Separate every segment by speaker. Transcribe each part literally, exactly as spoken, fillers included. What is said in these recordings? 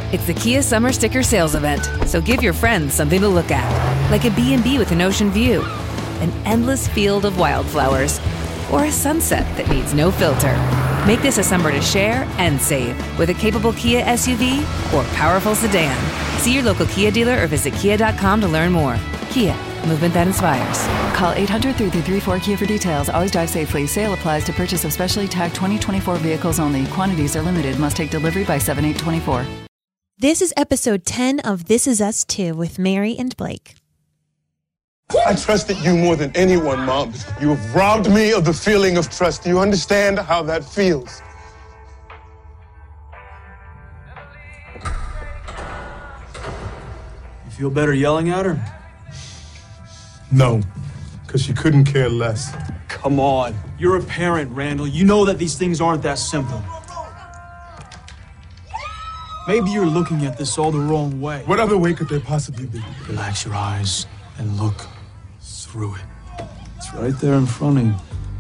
Speaker 1: It's the Kia Summer Sticker Sales Event, so give your friends something to look at, like a B and B with an ocean view, an endless field of wildflowers, or a sunset that needs no filter. Make this a summer to share and save with a capable Kia S U V or powerful sedan. See your local Kia dealer or visit kia dot com to learn more. Kia, movement that inspires.
Speaker 2: Call eight hundred, three three three, four Kia for details. Always drive safely. Sale applies to purchase of specially tagged twenty twenty-four vehicles only. Quantities are limited. Must take delivery by seven eight twenty-four.
Speaker 3: This is episode ten of This Is Us two with Mary and Blake.
Speaker 4: I trusted you more than anyone, Mom. You have robbed me of the feeling of trust. Do you understand how that feels?
Speaker 5: You feel better yelling at her?
Speaker 4: No, because she couldn't care less.
Speaker 5: Come on. You're a parent, Randall. You know that these things aren't that simple. Maybe you're looking at this all the wrong way.
Speaker 4: What other way could there possibly be?
Speaker 5: Relax your eyes and look through it. It's right there in front of you.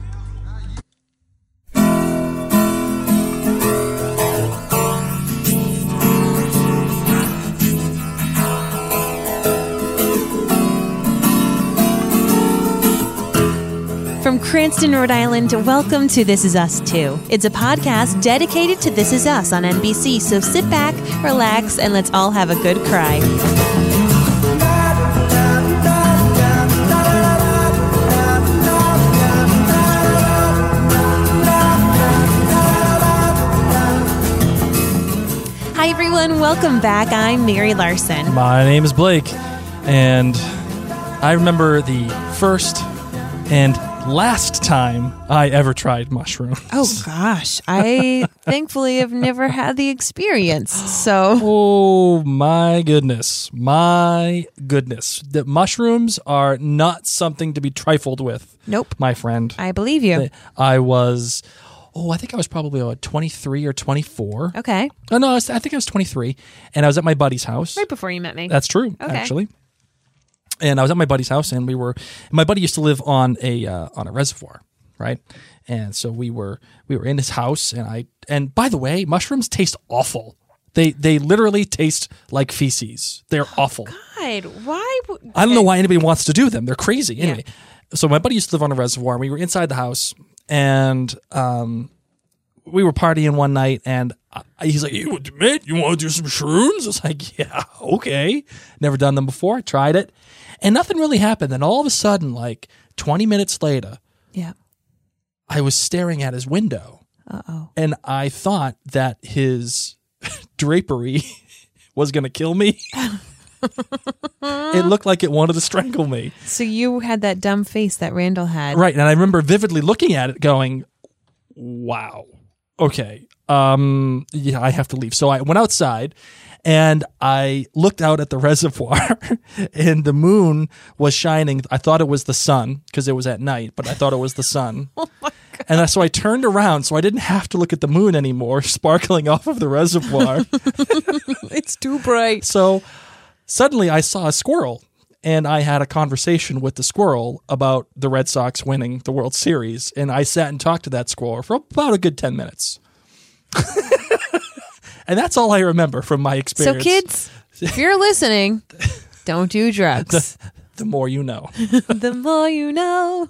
Speaker 3: From Cranston, Rhode Island, welcome to This Is Us two. It's a podcast dedicated to This Is Us on N B C, so sit back, relax, and let's all have a good cry. Hi, everyone. Welcome back. I'm Mary Larson.
Speaker 6: My name is Blake, and I remember the first and last time I ever tried mushrooms.
Speaker 3: Oh, gosh. I thankfully have never had the experience, so...
Speaker 6: Oh, my goodness. My goodness. The mushrooms are not something to be trifled with.
Speaker 3: Nope.
Speaker 6: My friend.
Speaker 3: I believe you.
Speaker 6: I was... Oh, I think I was probably uh, twenty-three or twenty-four.
Speaker 3: Okay.
Speaker 6: Oh, no, I, was, I think I was twenty-three, and I was at my buddy's house.
Speaker 3: Right before you met me.
Speaker 6: That's true,
Speaker 3: Okay.
Speaker 6: actually. And I was at my buddy's house, and we were. My buddy used to live on a uh, on a reservoir, right? And so we were we were in his house, and I. And by the way, mushrooms taste awful. They they literally taste like feces. They're awful.
Speaker 3: God, why? W-
Speaker 6: I don't know why anybody wants to do them. They're crazy. Anyway,
Speaker 3: Yeah.
Speaker 6: So my buddy used to live on a reservoir, and we were inside the house, and um, we were partying one night, and I, he's like, "You, mate, you want to do some shrooms?" I was like, "Yeah, okay." Never done them before. I tried it, and nothing really happened. Then all of a sudden, like twenty minutes later,
Speaker 3: Yeah.
Speaker 6: I was staring at his window,
Speaker 3: Uh-oh.
Speaker 6: and I thought that his drapery was going to kill me. It looked like it wanted to strangle me.
Speaker 3: So you had that dumb face that Randall had.
Speaker 6: Right, and I remember vividly looking at it going, wow, okay, um, yeah, I have to leave. So I went outside, and I looked out at the reservoir, and the moon was shining. I thought it was the sun, because it was at night, but I thought it was the sun.
Speaker 3: Oh, my God.
Speaker 6: And so I turned around, so I didn't have to look at the moon anymore, sparkling off of the reservoir.
Speaker 3: It's too bright.
Speaker 6: So suddenly I saw a squirrel, and I had a conversation with the squirrel about the Red Sox winning the World Series, and I sat and talked to that squirrel for about a good ten minutes. And that's all I remember from my experience.
Speaker 3: So kids, if you're listening, don't do drugs.
Speaker 6: The, the more you know.
Speaker 3: The more you know.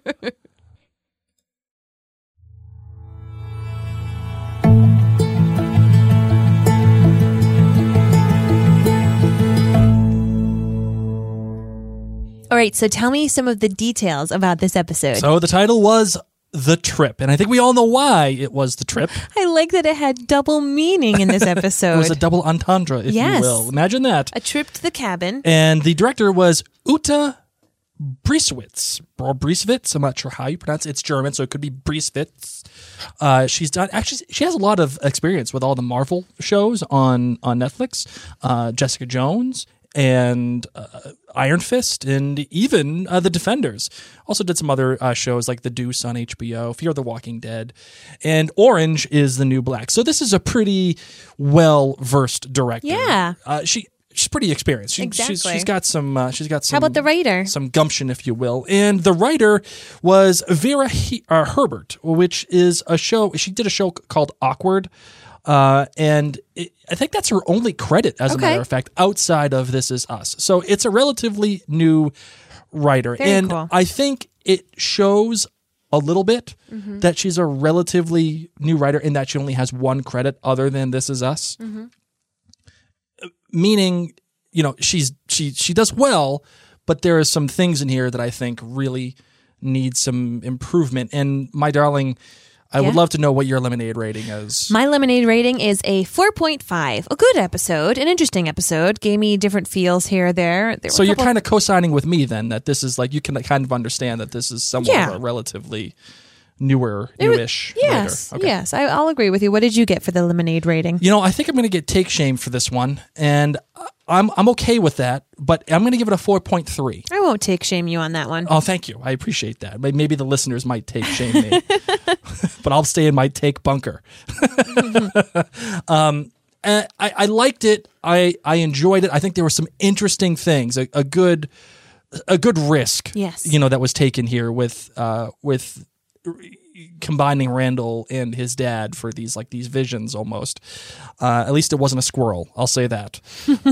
Speaker 3: All right, so tell me some of the details about this episode.
Speaker 6: So the title was The Trip, and I think we all know why it was The Trip.
Speaker 3: I like that it had double meaning in this episode.
Speaker 6: It was a double entendre, if
Speaker 3: Yes.
Speaker 6: you will. Imagine that.
Speaker 3: A trip to the cabin.
Speaker 6: And the director was Uta Brieswitz, or Brieswitz. I'm not sure how you pronounce it. It's German, so it could be Brieswitz. Uh, she's done actually. She has a lot of experience with all the Marvel shows on on Netflix. Uh, Jessica Jones and uh, Iron Fist, and even uh, The Defenders. Also did some other uh, shows like The Deuce on H B O, Fear the Walking Dead, and Orange is the New Black. So this is a pretty well versed director.
Speaker 3: Yeah,
Speaker 6: uh, she. She's pretty experienced. She,
Speaker 3: exactly.
Speaker 6: She's, she's got some. Uh, she's got some.
Speaker 3: How about the writer?
Speaker 6: Some gumption, if you will. And the writer was Vera he- uh, Herbert, which is a show. She did a show called Awkward, Uh, and it, I think that's her only credit, as
Speaker 3: Okay.
Speaker 6: a matter of fact, outside of This Is Us. So it's a relatively new writer.
Speaker 3: Very
Speaker 6: and
Speaker 3: cool.
Speaker 6: I think it shows a little bit
Speaker 3: Mm-hmm.
Speaker 6: that she's a relatively new writer in that she only has one credit other than This Is Us.
Speaker 3: Mm-hmm.
Speaker 6: Meaning, you know, she's she she does well, but there are some things in here that I think really need some improvement. And my darling, I would
Speaker 3: Yeah.
Speaker 6: love to know what your Lemonade rating is.
Speaker 3: My Lemonade rating is a four point five. A good episode, an interesting episode. Gave me different feels here or there. there
Speaker 6: so you're kind of co-signing with me then that this is like, you can kind of understand that this is somewhat
Speaker 3: Yeah.
Speaker 6: of a relatively newer,
Speaker 3: It was-
Speaker 6: newish
Speaker 3: Yes,
Speaker 6: writer. Okay.
Speaker 3: yes. I, I'll agree with you. What did you get for the Lemonade rating?
Speaker 6: You know, I think I'm going to get take shame for this one, and I'm I'm okay with that, but I'm going to give it a four point three.
Speaker 3: I won't take shame you on that one.
Speaker 6: Oh, thank you. I appreciate that. May- Maybe the listeners might take shame me, but I'll stay in my take bunker. um, and I, I liked it. I, I enjoyed it. I think there were some interesting things. A, a good a good risk,
Speaker 3: Yes.
Speaker 6: you know, that was taken here with uh, with combining Randall and his dad for these like these visions almost. Uh, at least it wasn't a squirrel. I'll say that.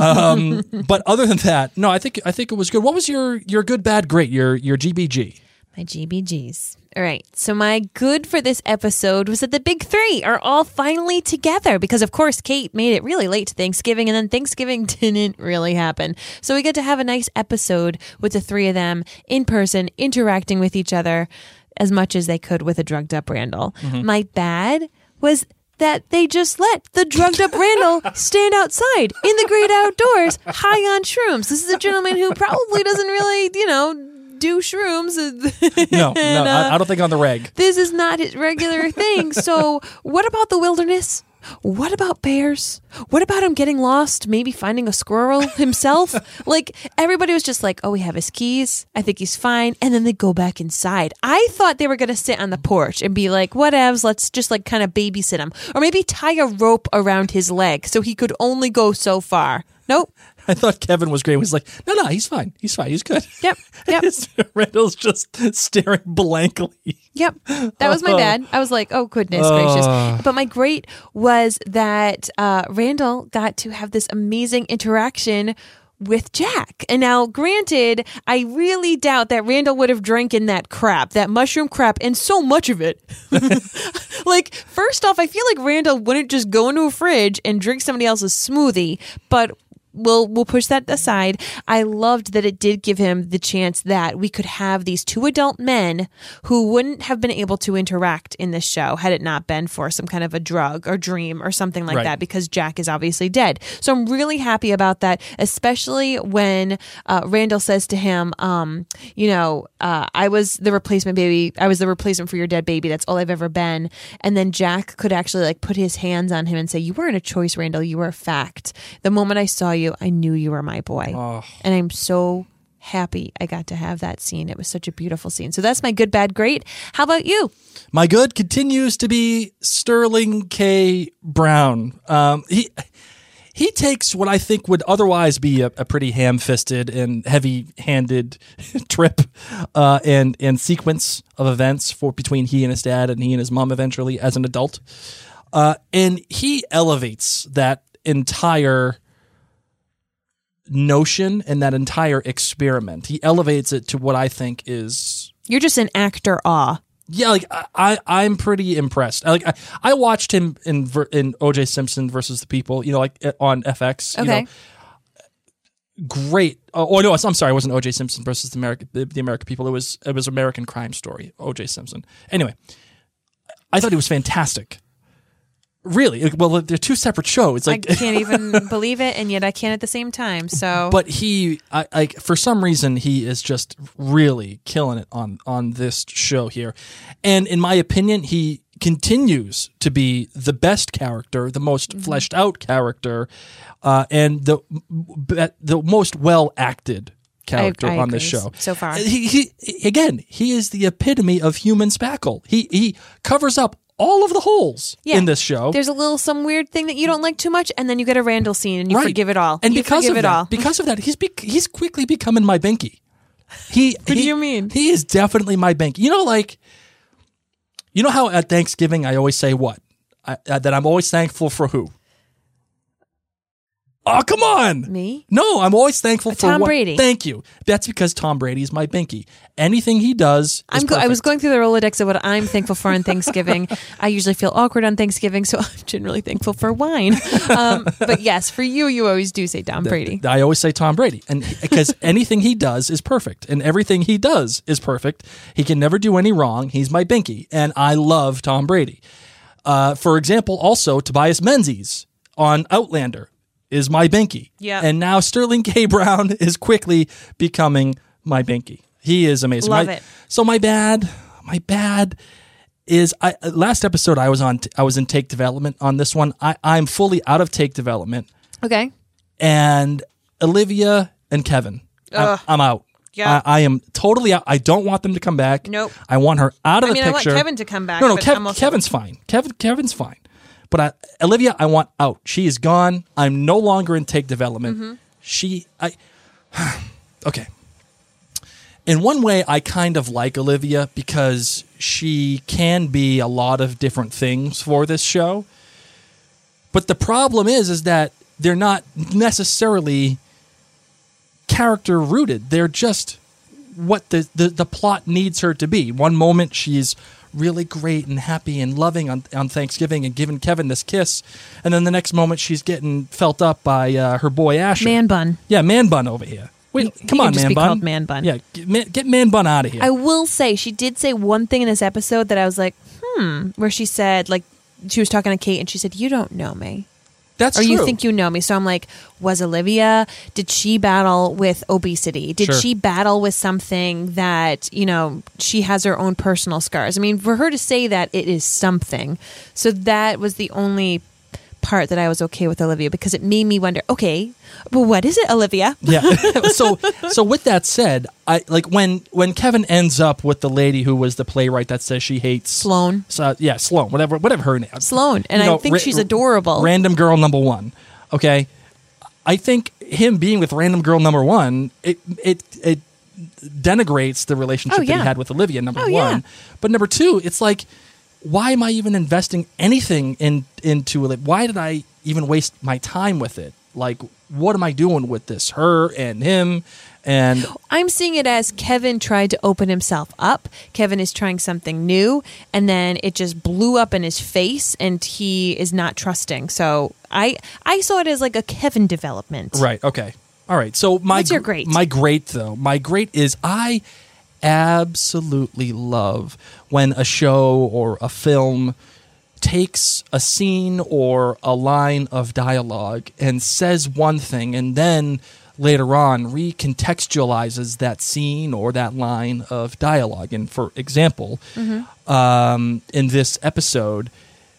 Speaker 6: Um, but other than that, no, I think I think it was good. What was your your good, bad, great? Your your G B G?
Speaker 3: My G B Gs. All right. So my good for this episode was that the big three are all finally together because, of course, Kate made it really late to Thanksgiving and then Thanksgiving didn't really happen. So we get to have a nice episode with the three of them in person, interacting with each other as much as they could with a drugged up Randall. My bad was that they just let the drugged up Randall stand outside in the great outdoors, high on shrooms. This is a gentleman who probably doesn't really, you know, do shrooms.
Speaker 6: No, no,
Speaker 3: And, uh,
Speaker 6: I, I don't think on the reg.
Speaker 3: This is not his regular thing. So what about the wilderness? What about bears? What about him getting lost, maybe finding a squirrel himself? Like, everybody was just like, oh, we have his keys. I think he's fine. And then they go back inside. I thought they were going to sit on the porch and be like, whatevs, let's just like kind of babysit him. Or maybe tie a rope around his leg so he could only go so far. Nope.
Speaker 6: I thought Kevin was great. He was like, no, no, he's fine. He's fine. He's good.
Speaker 3: Yep. Yep.
Speaker 6: Randall's just staring blankly.
Speaker 3: Yep. That was my bad. I was like, oh, goodness gracious. But my great was that uh, Randall got to have this amazing interaction with Jack. And now, granted, I really doubt that Randall would have drank in that crap, that mushroom crap, and so much of it. Like, first off, I feel like Randall wouldn't just go into a fridge and drink somebody else's smoothie, but We'll we'll push that aside. I loved that it did give him the chance that we could have these two adult men who wouldn't have been able to interact in this show had it not been for some kind of a drug or dream or something like
Speaker 6: Right.
Speaker 3: that, because Jack is obviously dead. So I'm really happy about that, especially when uh, Randall says to him, um, you know, uh, I was the replacement baby. I was the replacement for your dead baby. That's all I've ever been. And then Jack could actually like put his hands on him and say, you weren't a choice, Randall. You were a fact. The moment I saw you, I knew you were my boy.
Speaker 6: Oh.
Speaker 3: And I'm so happy I got to have that scene. It was such a beautiful scene. So that's my good, bad, great. How about you?
Speaker 6: My good continues to be Sterling K. Brown. Um, he he takes what I think would otherwise be a, a pretty ham-fisted and heavy-handed trip uh, and and sequence of events for between he and his dad and he and his mom eventually as an adult, uh, and he elevates that entire notion and that entire experiment. He elevates it to what I think is.
Speaker 3: You're just an actor awe.
Speaker 6: Yeah, like I, I I'm pretty impressed. I, like I, I watched him in ver, in O J Simpson versus the People. You know, like on F X.
Speaker 3: Okay.
Speaker 6: You know, great. Oh, oh no, I'm sorry. It wasn't O J Simpson versus the American the, the American People. It was it was American Crime Story. O J Simpson. Anyway, I thought he was fantastic. Really? Well, they're two separate shows. Like
Speaker 3: I can't even believe it, and yet I can at the same time. So,
Speaker 6: but he, I, like, for some reason, he is just really killing it on on this show here, and in my opinion, he continues to be the best character, the most
Speaker 3: Mm-hmm.
Speaker 6: fleshed out character, uh, and the the most well acted character
Speaker 3: I- I
Speaker 6: on this
Speaker 3: agree
Speaker 6: show
Speaker 3: so far.
Speaker 6: He, he again, he is the epitome of human spackle. He he covers up all of the holes
Speaker 3: yeah,
Speaker 6: in this show.
Speaker 3: There's a little some weird thing that you don't like too much, and then you get a Randall scene, and you
Speaker 6: Right.
Speaker 3: forgive it all.
Speaker 6: And
Speaker 3: you
Speaker 6: because
Speaker 3: forgive
Speaker 6: of
Speaker 3: it
Speaker 6: that,
Speaker 3: all.
Speaker 6: because of that, he's bec he's quickly becoming my Binky. He,
Speaker 3: What do
Speaker 6: he-
Speaker 3: you mean?
Speaker 6: He is definitely my Binky. You know, like, you know how at Thanksgiving I always say what? I, uh, that I'm always thankful for who? Oh, come on.
Speaker 3: Me?
Speaker 6: No, I'm always thankful for
Speaker 3: Tom
Speaker 6: what-
Speaker 3: Brady.
Speaker 6: Thank you. That's because Tom Brady is my binky. Anything he does is
Speaker 3: I'm go- I
Speaker 6: perfect.
Speaker 3: was going through the Rolodex of what I'm thankful for on Thanksgiving. I usually feel awkward on Thanksgiving, so I'm generally thankful for wine. Um, but yes, for you, you always do say Tom Brady.
Speaker 6: I always say Tom Brady, and because anything he does is perfect, and everything he does is perfect. He can never do any wrong. He's my binky, and I love Tom Brady. Uh, for example, also Tobias Menzies on Outlander is my binky.
Speaker 3: Yeah.
Speaker 6: And now Sterling K. Brown is quickly becoming my binky. He is amazing.
Speaker 3: Love
Speaker 6: My-
Speaker 3: it.
Speaker 6: So my bad, my bad is I last episode I was on I was in take development on this one. I I'm fully out of take development.
Speaker 3: Okay.
Speaker 6: And Olivia and Kevin. I'm, I'm out.
Speaker 3: Yeah.
Speaker 6: I, I am totally out. I don't want them to come back.
Speaker 3: Nope.
Speaker 6: I want her out of
Speaker 3: I
Speaker 6: the
Speaker 3: mean, I want
Speaker 6: picture.
Speaker 3: Kevin to come back,
Speaker 6: No, no,
Speaker 3: but
Speaker 6: Kev-
Speaker 3: I'm also-
Speaker 6: Kevin's fine. Kevin, Kevin's fine. But I, Olivia, I want out. She is gone. I'm no longer in take development.
Speaker 3: Mm-hmm.
Speaker 6: She, I, okay. In one way, I kind of like Olivia because she can be a lot of different things for this show. But the problem is, is that they're not necessarily character rooted. They're just what the, the, the plot needs her to be. One moment she's really great and happy and loving on, on Thanksgiving and giving Kevin this kiss. And then the next moment she's getting felt up by uh, her boy Asher.
Speaker 3: Man bun.
Speaker 6: Yeah, Man Bun over here. Wait,
Speaker 3: He-
Speaker 6: come
Speaker 3: he can
Speaker 6: on,
Speaker 3: just
Speaker 6: Man
Speaker 3: be
Speaker 6: Bun.
Speaker 3: called Man Bun.
Speaker 6: Yeah, get man, get Man Bun out of here.
Speaker 3: I will say, she did say one thing in this episode that I was like, hmm, where she said, like, she was talking to Kate and she said, you don't know me.
Speaker 6: That's
Speaker 3: or
Speaker 6: true.
Speaker 3: you think you know me. So I'm like, was Olivia, did she battle with obesity? Did
Speaker 6: Sure.
Speaker 3: she battle with something that, you know, she has her own personal scars? I mean, for her to say that, it is something. So that was the only part that I was okay with Olivia, because it made me wonder, okay, well, what is it, Olivia?
Speaker 6: Yeah. so so with that said, I like when when Kevin ends up with the lady who was the playwright that says she hates
Speaker 3: Sloane.
Speaker 6: So, yeah, Sloane, whatever whatever her name.
Speaker 3: Sloane. And
Speaker 6: You
Speaker 3: I
Speaker 6: know,
Speaker 3: think
Speaker 6: ra-
Speaker 3: she's adorable.
Speaker 6: Random girl number one. Okay. I think him being with random girl number one, it it it denigrates the relationship
Speaker 3: Oh,
Speaker 6: that
Speaker 3: yeah.
Speaker 6: he had with Olivia, number
Speaker 3: Oh,
Speaker 6: one.
Speaker 3: yeah.
Speaker 6: But number two, it's like, why am I even investing anything in into it? Why did I even waste my time with it? Like, what am I doing with this? Her and him, and
Speaker 3: I'm seeing it as Kevin tried to open himself up. Kevin is trying something new, and then it just blew up in his face, and he is not trusting. So I I saw it as like a Kevin development.
Speaker 6: right, okay, all right. So my
Speaker 3: What's your
Speaker 6: gr-
Speaker 3: great?
Speaker 6: My great though, my great is I absolutely love when a show or a film takes a scene or a line of dialogue and says one thing and then later on recontextualizes that scene or that line of dialogue. And for example,
Speaker 3: Mm-hmm.
Speaker 6: um, in this episode,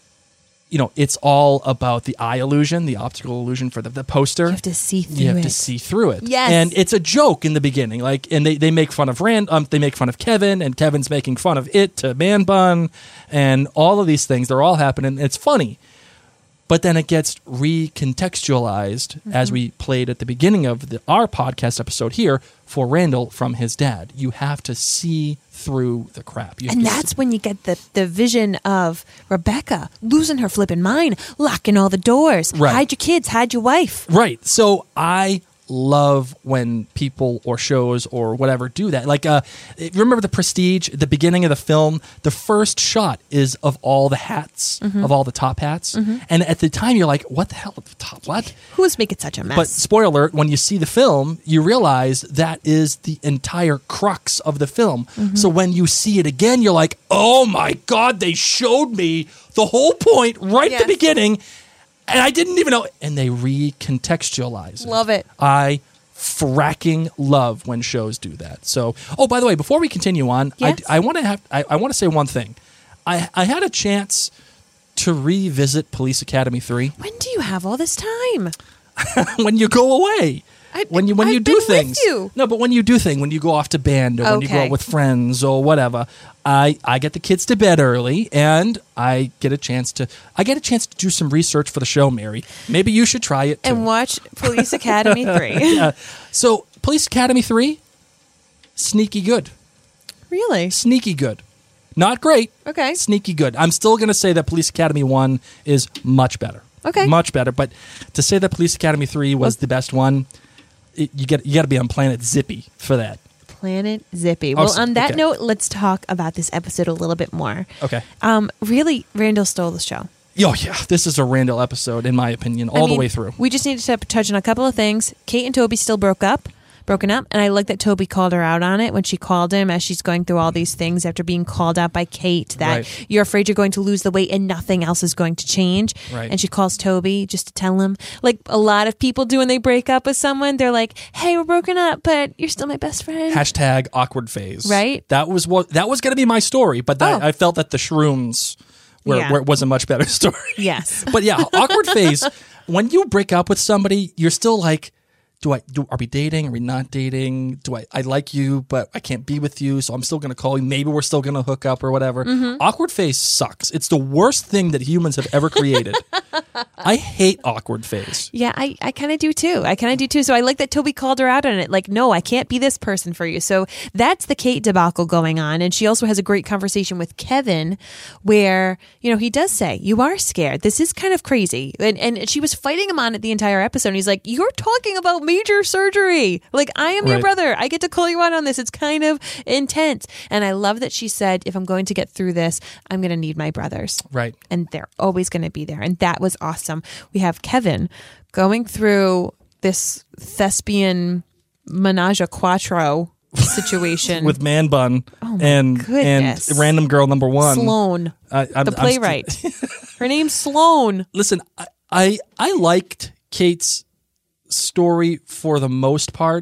Speaker 6: you know, it's all about the eye illusion, the optical illusion for the, the poster.
Speaker 3: You have to see through
Speaker 6: You have
Speaker 3: it.
Speaker 6: to see through it.
Speaker 3: Yes.
Speaker 6: And it's a joke in the beginning. Like, and they, they make fun of Rand, um, they make fun of Kevin, and Kevin's making fun of it to Man Bun, and all of these things. They're all happening. It's funny. But then it gets recontextualized,
Speaker 3: Mm-hmm.
Speaker 6: as we played at the beginning of the, our podcast episode here, for Randall from his dad. You have to see through the crap. You have
Speaker 3: And
Speaker 6: to
Speaker 3: that's
Speaker 6: see-
Speaker 3: when you get the, the vision of Rebecca losing her flipping mind, locking all the doors.
Speaker 6: Right.
Speaker 3: Hide your kids, hide your wife.
Speaker 6: Right. So I love when people or shows or whatever do that. Like, uh, remember The Prestige, at the beginning of the film, the first shot is of all the hats,
Speaker 3: Mm-hmm.
Speaker 6: of all the top hats. And at the time, you're like, what the hell? Top what?
Speaker 3: Who is making such a mess?
Speaker 6: But spoiler alert, when you see the film, you realize that is the entire crux of the film.
Speaker 3: Mm-hmm.
Speaker 6: So when you see it again, you're like, oh my God, they showed me the whole point right at
Speaker 3: Yes.
Speaker 6: the beginning. And I didn't even know. And they recontextualize it.
Speaker 3: Love it.
Speaker 6: I fracking love when shows do that. So, oh, by the way, before we continue on,
Speaker 3: Yes?
Speaker 6: I, I want to have I, I want to say one thing. I I had a chance to revisit Police Academy three
Speaker 3: when do you have all this time?
Speaker 6: when you go away.
Speaker 3: I-
Speaker 6: when you when
Speaker 3: I've
Speaker 6: you do
Speaker 3: been with
Speaker 6: things.
Speaker 3: you.
Speaker 6: No, but when you do things, when you go off to band or when you go
Speaker 3: Okay.
Speaker 6: out with friends or whatever, I I get the kids to bed early and I get a chance to I get a chance to do some research for the show, Mary. Maybe you should try it too.
Speaker 3: And watch Police Academy three.
Speaker 6: So, Police Academy three, sneaky good.
Speaker 3: Really?
Speaker 6: Sneaky good. Not great.
Speaker 3: Okay.
Speaker 6: Sneaky good. I'm still going to say that Police Academy one is much better.
Speaker 3: Okay.
Speaker 6: Much better. But to say that Police Academy three was the best one, it, you get you got to be on Planet Zippy for that.
Speaker 3: Planet Zippy. Well,
Speaker 6: Awesome.
Speaker 3: on that
Speaker 6: Okay.
Speaker 3: note, let's talk about this episode a little bit more.
Speaker 6: Okay.
Speaker 3: Um, really, Randall stole the show.
Speaker 6: Oh, yeah. This is a Randall episode, in my opinion, all
Speaker 3: I mean,
Speaker 6: the way through.
Speaker 3: We just need to touch on a couple of things. Kate and Toby still broke up, broken up, and I like that Toby called her out on it when she called him as she's going through all these things after being called out by Kate that
Speaker 6: Right.
Speaker 3: you're afraid you're going to lose the weight and nothing else is going to change.
Speaker 6: Right.
Speaker 3: And she calls Toby just to tell him, like a lot of people do when they break up with someone, they're like, hey, we're broken up, but you're still my best friend.
Speaker 6: Hashtag awkward phase.
Speaker 3: Right.
Speaker 6: That was what that was going to be my story, but that,
Speaker 3: Oh.
Speaker 6: I felt that the shrooms were,
Speaker 3: Yeah.
Speaker 6: were was a much better story.
Speaker 3: Yes.
Speaker 6: But yeah, awkward phase. When you break up with somebody, you're still like, do I do? Are we dating? Are we not dating? Do I? I like you, but I can't be with you, so I'm still going to call you. Maybe we're still going to hook up or whatever.
Speaker 3: Mm-hmm.
Speaker 6: Awkward phase sucks. It's the worst thing that humans have ever created. I hate awkward phase.
Speaker 3: Yeah, I, I kind of do too. I kind of do too. So I like that Toby called her out on it. Like, no, I can't be this person for you. So that's the Kate debacle going on. And she also has a great conversation with Kevin where, you know, he does say, you are scared. This is kind of crazy. And, and she was fighting him on it the entire episode. And he's like, you're talking about major surgery. Like, I am your
Speaker 6: Right.
Speaker 3: brother. I get to call you out on this. It's kind of intense. And I love that she said, if I'm going to get through this, I'm going to need my brothers.
Speaker 6: Right.
Speaker 3: And they're always going to be there. And that was awesome. We have Kevin going through this thespian menage a quattro situation
Speaker 6: With Man Bun
Speaker 3: Oh my
Speaker 6: and
Speaker 3: goodness.
Speaker 6: and random girl number one.
Speaker 3: Sloane,
Speaker 6: I, I'm,
Speaker 3: the
Speaker 6: I'm
Speaker 3: playwright.
Speaker 6: st-
Speaker 3: Her name's Sloane.
Speaker 6: Listen, I, I I liked Kate's story for the most part.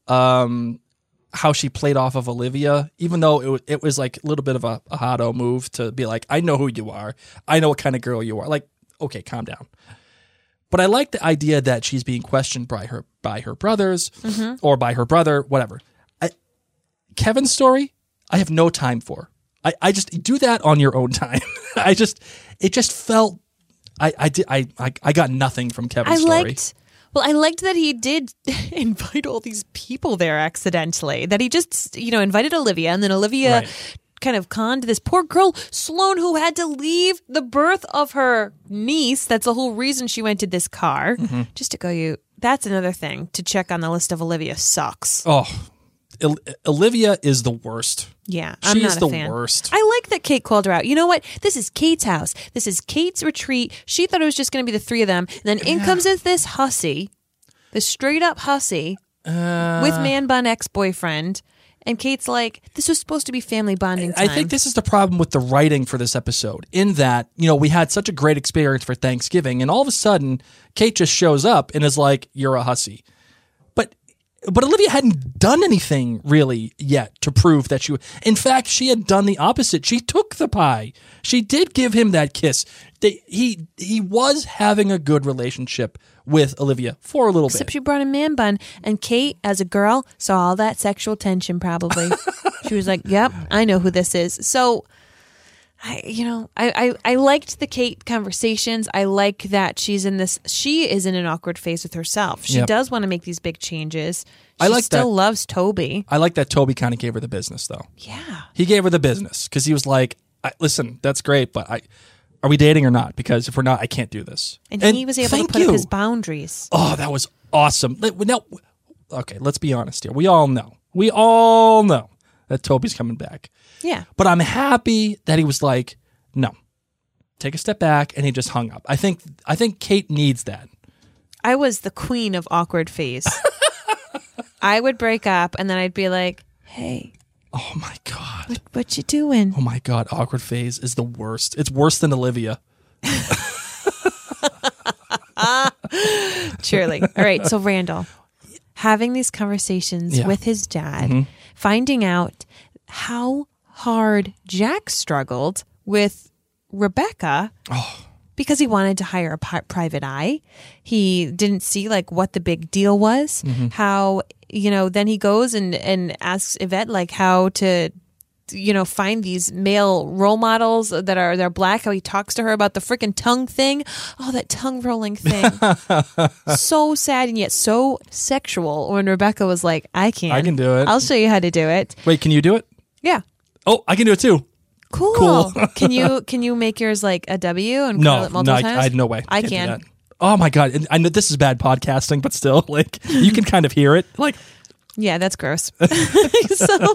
Speaker 6: Um, how she played off of Olivia, even though it was, it was like a little bit of a, a hotto move to be like, I know who you are. I know what kind of girl you are. Like, okay, calm down. But I like the idea that she's being questioned by her by her brothers
Speaker 3: Mm-hmm.
Speaker 6: or by her brother, whatever. I, Kevin's story, I have no time for. I, I just do that on your own time. I just it just felt I I did I I, I got nothing from Kevin's
Speaker 3: I
Speaker 6: story.
Speaker 3: liked. Well, I liked that he did invite all these people there accidentally. That he just, you know, invited Olivia, and then Olivia
Speaker 6: Right.
Speaker 3: kind of conned this poor girl, Sloane, who had to leave the birth of her niece. That's the whole reason she rented this car.
Speaker 6: Mm-hmm.
Speaker 3: Just to go, you. That's another thing to check on the list of Olivia sucks.
Speaker 6: Oh, Il- Olivia is the worst.
Speaker 3: Yeah, I'm
Speaker 6: She
Speaker 3: not
Speaker 6: is
Speaker 3: a
Speaker 6: the
Speaker 3: fan.
Speaker 6: worst.
Speaker 3: I like that Kate called her out. You know what? This is Kate's house. This is Kate's retreat. She thought it was just going to be the three of them. And then in comes this hussy, this straight up hussy
Speaker 6: Uh,
Speaker 3: with man bun ex boyfriend. And Kate's like, this was supposed to be family bonding
Speaker 6: I
Speaker 3: time.
Speaker 6: think this is the problem with the writing for this episode, in that, you know, we had such a great experience for Thanksgiving, and all of a sudden, Kate just shows up and is like, you're a hussy. But but Olivia hadn't done anything really yet to prove that she. In fact, she had done the opposite. She took the pie. She did give him that kiss. They, he he was having a good relationship with Olivia for a little
Speaker 3: Except
Speaker 6: bit.
Speaker 3: she brought a man bun. And Kate, as a girl, saw all that sexual tension probably. She was like, yep, I know who this is. So, I, you know, I, I, I liked the Kate conversations. I like that she's in this, she is in an awkward phase with herself. She
Speaker 6: Yep.
Speaker 3: does want to make these big changes. She
Speaker 6: I like
Speaker 3: still
Speaker 6: that.
Speaker 3: loves Toby.
Speaker 6: I like that Toby kind of gave her the business, though.
Speaker 3: Yeah.
Speaker 6: He gave her the business because he was like, I, listen, that's great, but I are we dating or not? Because if we're not, I can't do this.
Speaker 3: And, he was able to
Speaker 6: thank
Speaker 3: put
Speaker 6: you.
Speaker 3: up his boundaries.
Speaker 6: Oh, that was awesome. Like, Now, okay, let's be honest here. We all know. We all know that Toby's coming back.
Speaker 3: Yeah.
Speaker 6: But I'm happy that he was like, no, take a step back, and he just hung up. I think I think Kate needs that.
Speaker 3: I was the queen of awkward phase. I would break up and then I'd be like, hey,
Speaker 6: Oh my god.
Speaker 3: what, what you doing?
Speaker 6: Oh my god. Awkward phase is the worst. It's worse than Olivia.
Speaker 3: Surely. All right. So Randall, having these conversations
Speaker 6: Yeah.
Speaker 3: with his dad, finding out how hard Jack struggled with Rebecca because he wanted to hire a pi- private eye. He didn't see like what the big deal was. How, you know, then he goes and, and asks Yvette like how to, you know, find these male role models that are they're black. How he talks to her about the freaking tongue thing. Oh, that tongue rolling thing. So sad and yet so sexual. When Rebecca was like, I can.
Speaker 6: I can do it.
Speaker 3: I'll show you how to do it.
Speaker 6: Wait, can you do it?
Speaker 3: Yeah.
Speaker 6: Oh, I can do it too.
Speaker 3: Cool.
Speaker 6: Cool.
Speaker 3: Can you can you make yours like a W and
Speaker 6: No,
Speaker 3: curl it multiple
Speaker 6: no, I,
Speaker 3: times?
Speaker 6: I had no way.
Speaker 3: I
Speaker 6: Can't do
Speaker 3: can.
Speaker 6: that. Oh my god! And I know this is bad podcasting, but still, like you can kind of hear it. Like,
Speaker 3: Yeah, that's gross. so,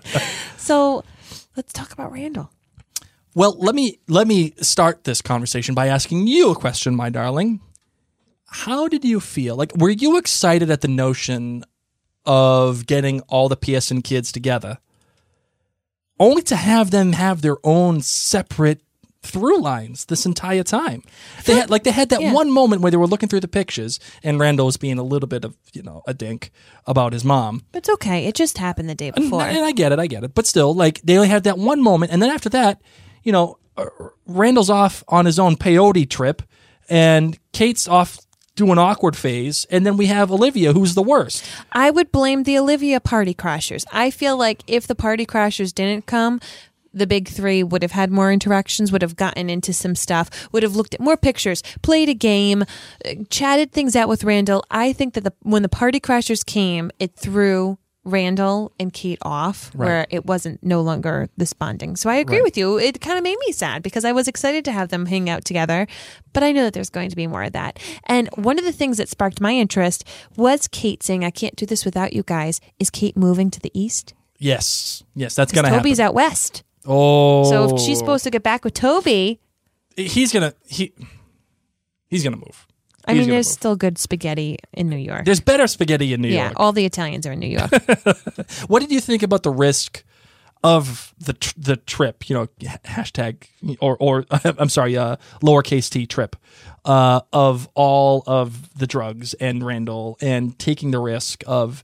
Speaker 3: so let's talk about Randall.
Speaker 6: well, let me let me start this conversation by asking you a question, my darling. How did you feel? Like, were you excited at the notion of getting all the P S N kids together, only to have them have their own separate through lines this entire time? They had like they had that
Speaker 3: Yeah.
Speaker 6: one moment where they were looking through the pictures, and Randall was being a little bit of you know a dink about his mom.
Speaker 3: But it's okay. It just happened the day
Speaker 6: And,
Speaker 3: before.
Speaker 6: and I get it, I get it, but still, like they only had that one moment, and then after that, you know, uh, Randall's off on his own peyote trip, and Kate's off doing awkward phase, and then we have Olivia, who's the worst.
Speaker 3: I would blame the Olivia party crashers. I feel like if the party crashers didn't come, the big three would have had more interactions, would have gotten into some stuff, would have looked at more pictures, played a game, uh, chatted things out with Randall. I think that the when the party crashers came, it threw Randall and Kate off,
Speaker 6: Right.
Speaker 3: where it wasn't no longer this bonding. So I agree
Speaker 6: Right.
Speaker 3: with you. It kind of made me sad because I was excited to have them hang out together, but I know that there's going to be more of that. And one of the things that sparked my interest was Kate saying, "I can't do this without you guys." Is Kate moving to the east?
Speaker 6: Yes, yes, that's
Speaker 3: 'Cause
Speaker 6: gonna
Speaker 3: Toby's
Speaker 6: happen.
Speaker 3: out west.
Speaker 6: Oh,
Speaker 3: So if she's supposed to get back with Toby,
Speaker 6: he's gonna he he's gonna move.
Speaker 3: I
Speaker 6: He's
Speaker 3: mean,
Speaker 6: gonna
Speaker 3: there's
Speaker 6: move.
Speaker 3: still good spaghetti in New York.
Speaker 6: There's better spaghetti in New
Speaker 3: yeah,
Speaker 6: York.
Speaker 3: all the Italians are in New York.
Speaker 6: What did you think about the risk of the tr- the trip? You know, hashtag or or I'm sorry, uh, lowercase t trip uh, of all of the drugs and Randall and taking the risk of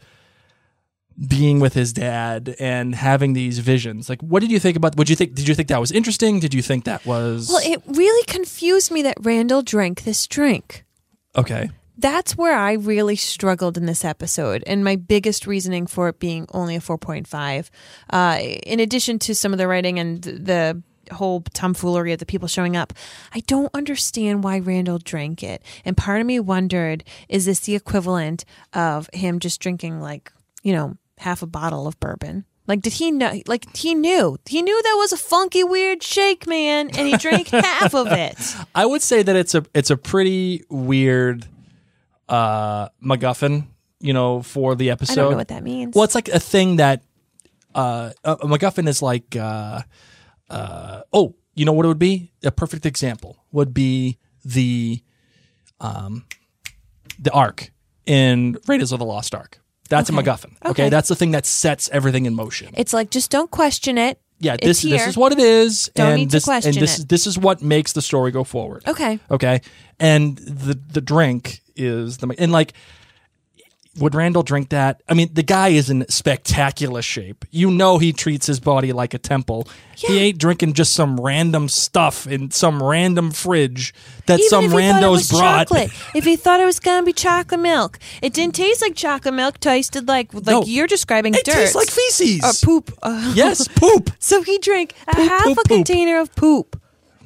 Speaker 6: being with his dad and having these visions. Like, what did you think about? Would you think? Did you think that was interesting? Did you think that was
Speaker 3: Well, it really confused me that Randall drank this drink.
Speaker 6: okay?
Speaker 3: That's where I really struggled in this episode, and my biggest reasoning for it being only a four point five. Uh, in addition to some of the writing and the whole tomfoolery of the people showing up, I don't understand why Randall drank it. And part of me wondered, is this the equivalent of him just drinking, like, you know, half a bottle of bourbon? Like, did he know? Like, he knew. He knew that was a funky, weird shake, man, and he drank half of it.
Speaker 6: I would say that it's a it's a pretty weird uh, MacGuffin, you know, for the episode.
Speaker 3: I don't know what that means.
Speaker 6: Well, it's like a thing that uh, a a MacGuffin is like. Uh, uh, oh, you know what it would be? A perfect example would be the um, the Ark in Raiders of the Lost Ark. That's
Speaker 3: Okay.
Speaker 6: a MacGuffin. Okay?
Speaker 3: Okay.
Speaker 6: that's the thing that sets everything in motion.
Speaker 3: It's like, just don't question it.
Speaker 6: Yeah,
Speaker 3: It's
Speaker 6: this
Speaker 3: here.
Speaker 6: this is what it is,
Speaker 3: Don't
Speaker 6: and
Speaker 3: need to
Speaker 6: this
Speaker 3: question
Speaker 6: and this
Speaker 3: it.
Speaker 6: this is what makes the story go forward.
Speaker 3: Okay.
Speaker 6: Okay, and the the drink is the and like would Randall drink that? I mean, the guy is in spectacular shape. You know, he treats his body like a temple. He
Speaker 3: Yeah.
Speaker 6: ain't drinking just some random stuff in some random fridge that
Speaker 3: Even
Speaker 6: some
Speaker 3: if he thought it
Speaker 6: randos
Speaker 3: was
Speaker 6: brought.
Speaker 3: chocolate, if he thought it was gonna be chocolate milk, it didn't taste like chocolate milk. Tasted like like
Speaker 6: No.
Speaker 3: you're describing
Speaker 6: It
Speaker 3: dirt.
Speaker 6: tastes like feces.
Speaker 3: or poop. Uh,
Speaker 6: Yes, poop.
Speaker 3: So he drank a
Speaker 6: Poop,
Speaker 3: half
Speaker 6: poop,
Speaker 3: a
Speaker 6: poop.
Speaker 3: container of poop.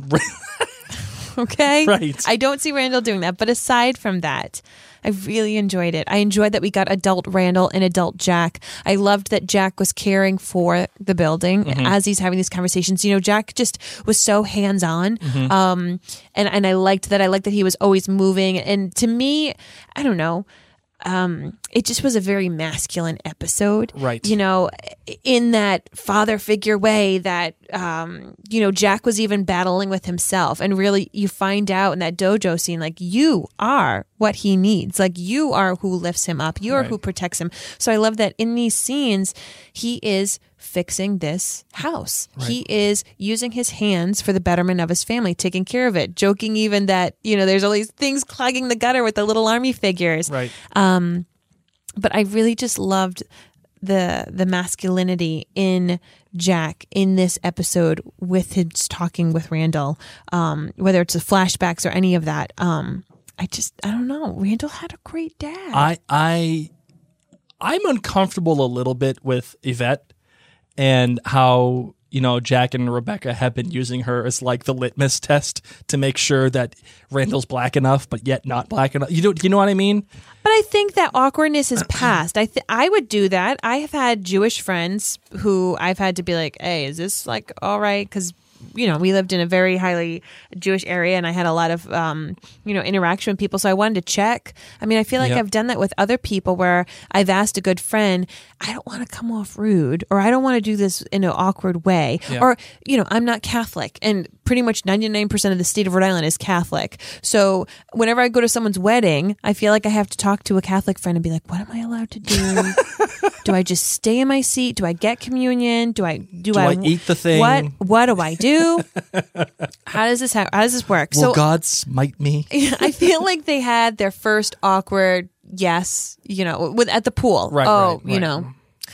Speaker 3: Okay,
Speaker 6: Right.
Speaker 3: I don't see Randall doing that, but aside from that, I really enjoyed it. I enjoyed that we got adult Randall and adult Jack. I loved that Jack was caring for the building
Speaker 6: Mm-hmm.
Speaker 3: as he's having these conversations. You know, Jack just was so hands on,
Speaker 6: Mm-hmm.
Speaker 3: um, and and I liked that. I liked that he was always moving. And to me, I don't know. Um, it just was a very masculine episode,
Speaker 6: Right.
Speaker 3: You know, in that father figure way that, um, you know, Jack was even battling with himself. And really, you find out in that dojo scene, like, you are what he needs. Like, you are who lifts him up. You are
Speaker 6: Right.
Speaker 3: who protects him. So I love that in these scenes, he is fixing this house. He is using his hands for the betterment of his family, taking care of it, joking even that, you know, there's all these things clogging the gutter with the little army figures.
Speaker 6: Right.
Speaker 3: Um, but I really just loved the the masculinity in Jack in this episode with his talking with Randall, um, whether it's the flashbacks or any of that. Um, I just, I don't know. Randall had a great dad.
Speaker 6: I I I'm uncomfortable a little bit with Yvette and how you know, Jack and Rebecca have been using her as like the litmus test to make sure that Randall's black enough, but yet not black enough. You know, you know what I mean?
Speaker 3: But I think that awkwardness is past. I th- I would do that. I have had Jewish friends who I've had to be like, hey, is this like all right? Because, you know, we lived in a very highly Jewish area and I had a lot of, um, you know, interaction with people. So I wanted to check. I mean, I feel like
Speaker 6: Yep.
Speaker 3: I've done that with other people where I've asked a good friend, I don't want to come off rude or I don't want to do this in an awkward way.
Speaker 6: Yeah.
Speaker 3: Or, you know, I'm not Catholic and pretty much ninety-nine percent of the state of Rhode Island is Catholic. So whenever I go to someone's wedding, I feel like I have to talk to a Catholic friend and be like, what am I allowed to do? Do I just stay in my seat? Do I get communion? Do I do,
Speaker 6: Do I eat the thing?
Speaker 3: What what do I do? How does this ha- how does this work?
Speaker 6: Will
Speaker 3: so
Speaker 6: God smite me?
Speaker 3: I feel like they had their first awkward yes, you know, with at the pool.
Speaker 6: Right,
Speaker 3: oh,
Speaker 6: right,
Speaker 3: you
Speaker 6: right.
Speaker 3: know.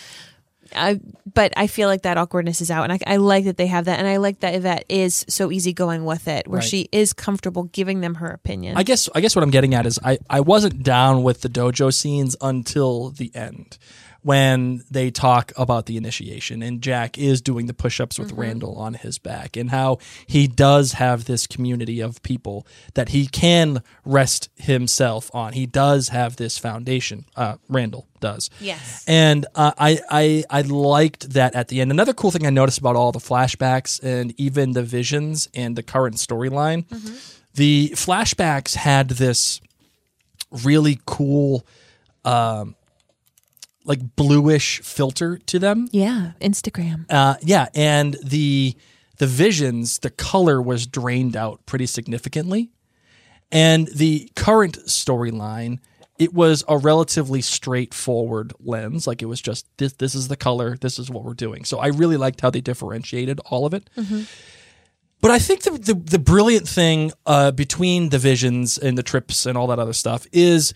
Speaker 3: I, but I feel like that awkwardness is out, and I, I like that they have that, and I like that Yvette is so easygoing with it, where
Speaker 6: Right.
Speaker 3: she is comfortable giving them her opinion.
Speaker 6: I guess I guess what I'm getting at is I, I wasn't down with the dojo scenes until the end when they talk about the initiation and Jack is doing the push-ups with
Speaker 3: Mm-hmm.
Speaker 6: Randall on his back and how he does have this community of people that he can rest himself on. He does have this foundation. Uh, Randall does.
Speaker 3: Yes.
Speaker 6: And uh, I, I I liked that at the end. Another cool thing I noticed about all the flashbacks and even the visions and the current storyline,
Speaker 3: Mm-hmm.
Speaker 6: the flashbacks had this really cool, um, like bluish filter to them.
Speaker 3: yeah, Instagram.
Speaker 6: Uh, yeah, and the the visions, the color was drained out pretty significantly, and the current storyline, it was a relatively straightforward lens. Like it was just this. This is the color. This is what we're doing. So I really liked how they differentiated all of it.
Speaker 3: Mm-hmm.
Speaker 6: But I think the the, the brilliant thing uh, between the visions and the trips and all that other stuff is,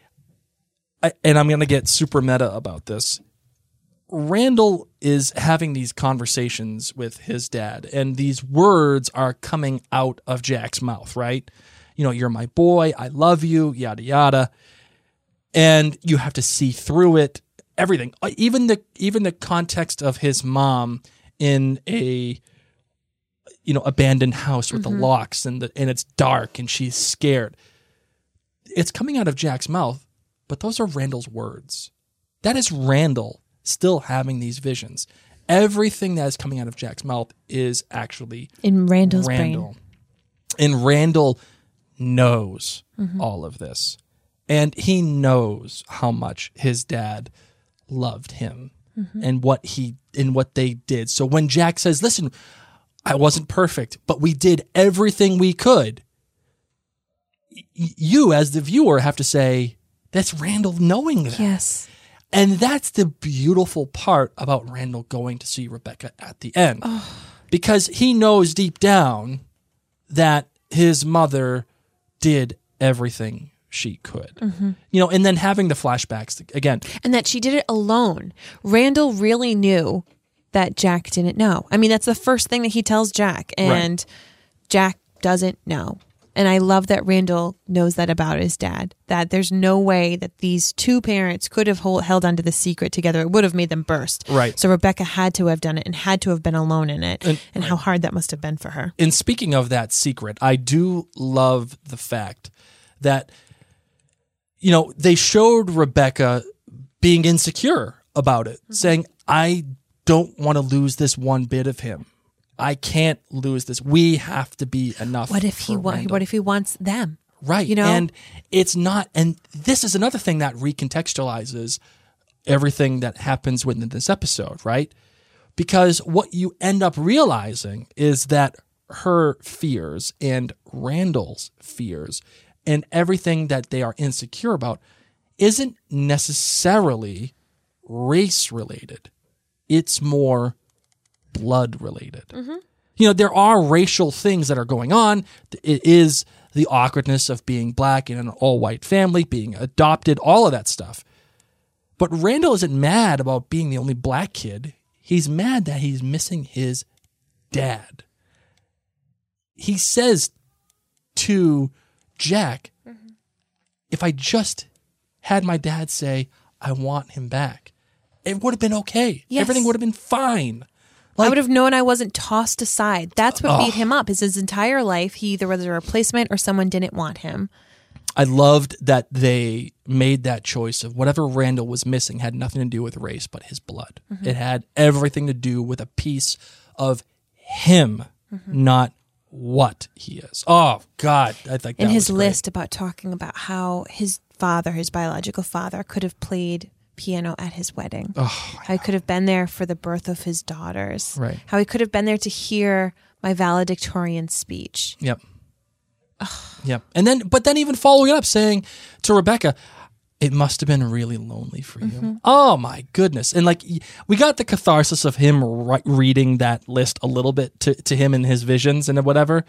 Speaker 6: I, and I'm going to get super meta about this. Randall is having these conversations with his dad, and these words are coming out of Jack's mouth, right? You know, you're my boy, I love you, yada yada, and you have to see through it. Everything, even the even the context of his mom in a you know abandoned house with
Speaker 3: Mm-hmm.
Speaker 6: the locks and the and it's dark and she's scared. It's coming out of Jack's mouth, but those are Randall's words. That is Randall still having these visions. Everything that is coming out of Jack's mouth is actually
Speaker 3: In Randall's
Speaker 6: Randall.
Speaker 3: brain.
Speaker 6: And Randall knows
Speaker 3: Mm-hmm.
Speaker 6: all of this. And he knows how much his dad loved him
Speaker 3: Mm-hmm.
Speaker 6: and what he and what they did. So when Jack says, listen, I wasn't perfect, but we did everything we could, y- you as the viewer have to say, that's Randall knowing that.
Speaker 3: Yes.
Speaker 6: And that's the beautiful part about Randall going to see Rebecca at the end. Because he knows deep down that his mother did everything she could.
Speaker 3: Mm-hmm.
Speaker 6: You know, and then having the flashbacks again.
Speaker 3: And that she did it alone. Randall really knew that Jack didn't know. I mean, that's the first thing that he tells Jack, and Jack doesn't know. And I love that Randall knows that about his dad, that there's no way that these two parents could have hold, held onto the secret together. It would have made them burst.
Speaker 6: Right.
Speaker 3: So Rebecca had to have done it and had to have been alone in it.
Speaker 6: And-
Speaker 3: And, how hard that must have been for her.
Speaker 6: And speaking of that secret, I do love the fact that, you know, they showed Rebecca being insecure about it,
Speaker 3: Mm-hmm.
Speaker 6: saying, I don't want to lose this one bit of him. I can't lose this. We have to be enough.
Speaker 3: What if he
Speaker 6: for
Speaker 3: wa-
Speaker 6: Randall.
Speaker 3: What if he wants them?
Speaker 6: Right.
Speaker 3: You know?
Speaker 6: And it's not, and this is another thing that recontextualizes everything that happens within this episode, right? Because what you end up realizing is that her fears and Randall's fears and everything that they are insecure about isn't necessarily race related. It's more blood related.
Speaker 3: Mm-hmm.
Speaker 6: You know, there are racial things that are going on. It is the awkwardness of being black in an all-white family, being adopted, all of that stuff. But Randall isn't mad about being the only black kid. He's mad that he's missing his dad. He says to Jack, mm-hmm. if I just had my dad say, I want him back, it would have been okay.
Speaker 3: Yes.
Speaker 6: Everything would have been fine.
Speaker 3: I would have known I wasn't tossed aside. That's what oh. beat him up. Is his entire life, he either was a replacement or someone didn't want him.
Speaker 6: I loved that they made that choice of whatever Randall was missing had nothing to do with race, but his blood. Mm-hmm. It had everything to do with a piece of him, mm-hmm. not what he is. Oh, God. I think that
Speaker 3: In his
Speaker 6: was great.
Speaker 3: list about talking about how his father, his biological father, could have played piano at his wedding. Oh, how he could have been there for the birth of his daughters.
Speaker 6: Right.
Speaker 3: How he could have been there to hear my valedictorian speech.
Speaker 6: Yep. Yep. And then, but then even following it up saying to Rebecca, it must have been really lonely for you. Mm-hmm. Oh my goodness. And like, we got the catharsis of him re- reading that list a little bit to, to him in his visions and whatever.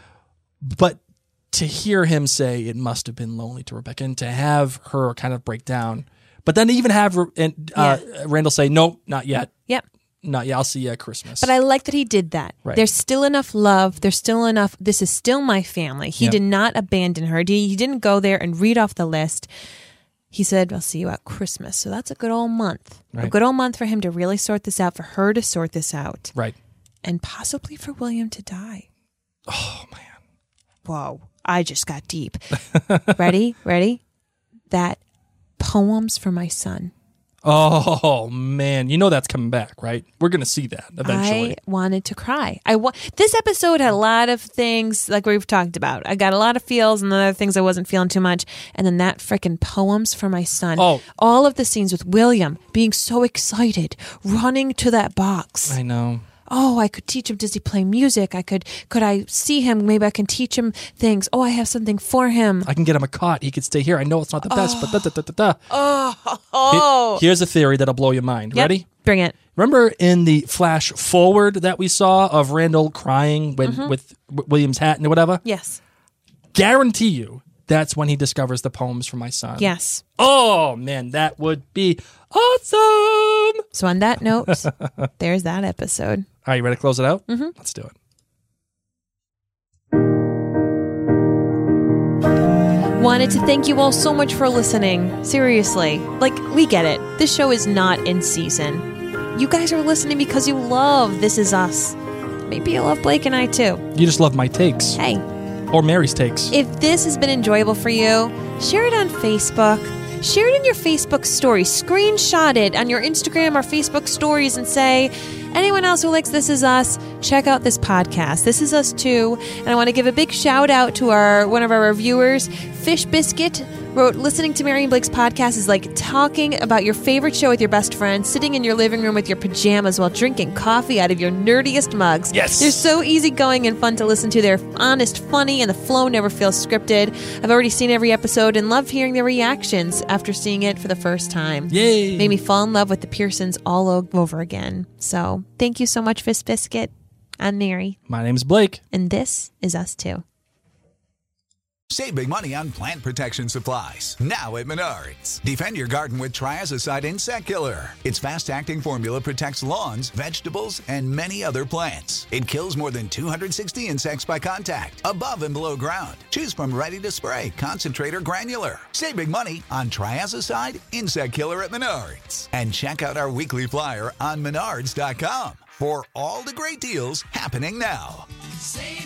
Speaker 6: But to hear him say it must have been lonely to Rebecca and to have her kind of break down, but then even have uh, yeah. Randall say, no, not yet.
Speaker 3: Yep.
Speaker 6: Not yet. I'll see you at Christmas.
Speaker 3: But I like that he did that.
Speaker 6: Right.
Speaker 3: There's still enough love. There's still enough. This is still my family. He
Speaker 6: yep.
Speaker 3: did not abandon her. He didn't go there and read off the list. He said, I'll see you at Christmas. So that's a good old month. Right. A good old month for him to really sort this out, for her to sort this out.
Speaker 6: Right.
Speaker 3: And possibly for William to die.
Speaker 6: Oh, man.
Speaker 3: Whoa. I just got deep. Ready? Ready? That poems for my son.
Speaker 6: Oh, man. You know that's coming back, right? We're going to see that eventually.
Speaker 3: I wanted to cry. I wa- This episode had a lot of things like we've talked about. I got a lot of feels and other things I wasn't feeling too much. And then that freaking poems for my son.
Speaker 6: Oh.
Speaker 3: All of the scenes with William being so excited, running to that box.
Speaker 6: I know.
Speaker 3: Oh, I could teach him. Does he play music? I could, could I see him? Maybe I can teach him things. Oh, I have something for him.
Speaker 6: I can get him a cot. He could stay here. I know it's not the best,
Speaker 3: oh.
Speaker 6: but da, da, da, da, da.
Speaker 3: Oh, oh.
Speaker 6: Here's a theory that'll blow your mind.
Speaker 3: Yep.
Speaker 6: Ready?
Speaker 3: Bring it.
Speaker 6: Remember in the flash forward that we saw of Randall crying when, mm-hmm. with William's hat and whatever?
Speaker 3: Yes.
Speaker 6: Guarantee you that's when he discovers the poems for my son.
Speaker 3: Yes.
Speaker 6: Oh, man, that would be awesome.
Speaker 3: So on that note, there's that episode.
Speaker 6: All right, you ready to close it out?
Speaker 3: Mm-hmm.
Speaker 6: Let's do it.
Speaker 3: Wanted to thank you all so much for listening. Seriously. Like, we get it. This show is not in season. You guys are listening because you love This Is Us. Maybe you love Blake and I too.
Speaker 6: You just love my takes.
Speaker 3: Hey.
Speaker 6: Or Mary's takes.
Speaker 3: If this has been enjoyable for you, share it on Facebook. Share it in your Facebook story. Screenshot it on your Instagram or Facebook stories and say, anyone else who likes This Is Us, check out this podcast. This Is Us too. And I want to give a big shout out to our one of our reviewers, Fish Biscuit, wrote, listening to Mary and Blake's podcast is like talking about your favorite show with your best friend, sitting in your living room with your pajamas while drinking coffee out of your nerdiest mugs.
Speaker 6: Yes.
Speaker 3: They're so easygoing and fun to listen to. They're honest, funny, and the flow never feels scripted. I've already seen every episode and love hearing their reactions after seeing it for the first time.
Speaker 6: Yay.
Speaker 3: Made me fall in love with the Pearsons all over again. So thank you so much, Fish Biscuit. I'm Mary.
Speaker 6: My name's Blake.
Speaker 3: And this is Us Too.
Speaker 7: Save big money on plant protection supplies. Now at Menards. Defend your garden with Triazicide Insect Killer. Its fast-acting formula protects lawns, vegetables, and many other plants. It kills more than two hundred sixty insects by contact, above and below ground. Choose from ready to spray, concentrate, or granular. Save big money on Triazicide Insect Killer at Menards. And check out our weekly flyer on menards dot com for all the great deals happening now.
Speaker 8: Save